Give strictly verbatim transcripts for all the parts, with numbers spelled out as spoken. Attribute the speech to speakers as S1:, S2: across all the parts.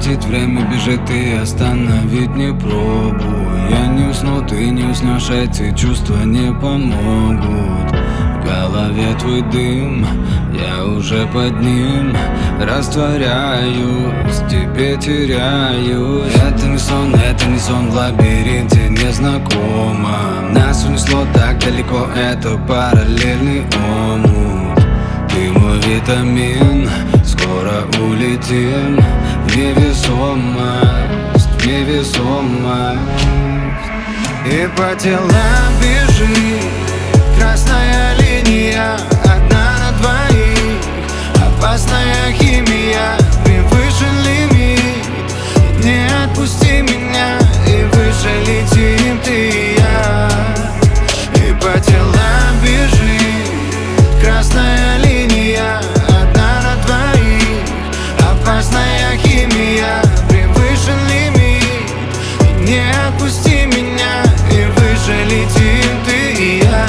S1: летит, время бежит, и остановить не пробуй. Я не усну, ты не уснешь, эти чувства не помогут. В голове твой дым, я уже под ним растворяюсь, тебе теряюсь. Это не сон, это не сон, в лабиринте незнакомо. Нас унесло так далеко, это параллельный омут. Ты мой витамин, скоро улетим в невесомость, в невесомость. И по телам бежит красная линия, одна на двоих. Опасная химия, превышен лимит. Не отпусти меня, и выше летим ты и я. И по телам бежит красная линия, одна на двоих. Опасная химия, превышен лимит. Не отпусти меня, и выше летим ты и я.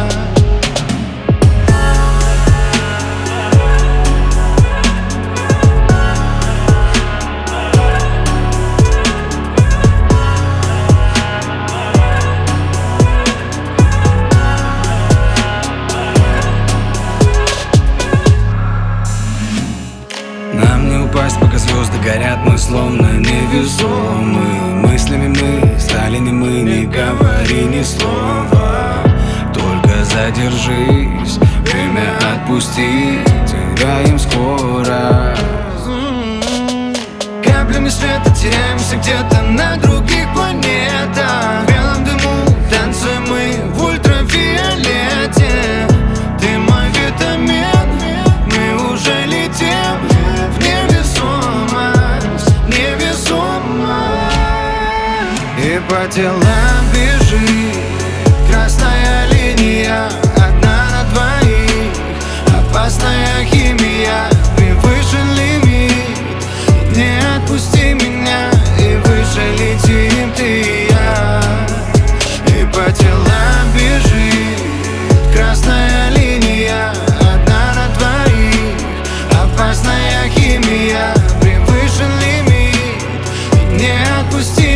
S1: Нам не упасть, пока звезды горят, мы словно невесомы. Мыслями мы стали немы, не говори ни слова. Только задержись, время отпусти, теряем скорость. Каплями света теряемся где-то на других планетах. В белом дыму танцуем мы в ультрафиолете. Ты мой витамин, мы уже летим в невесомость, невесомость. И по телам бежит красная линия, одна на двоих. Опасная химия, превышен лимит. Не отпусти меня, и выше летим ты и я. И по телам бежит красная линия, одна на двоих. Опасная химия, превышен лимит. Не отпусти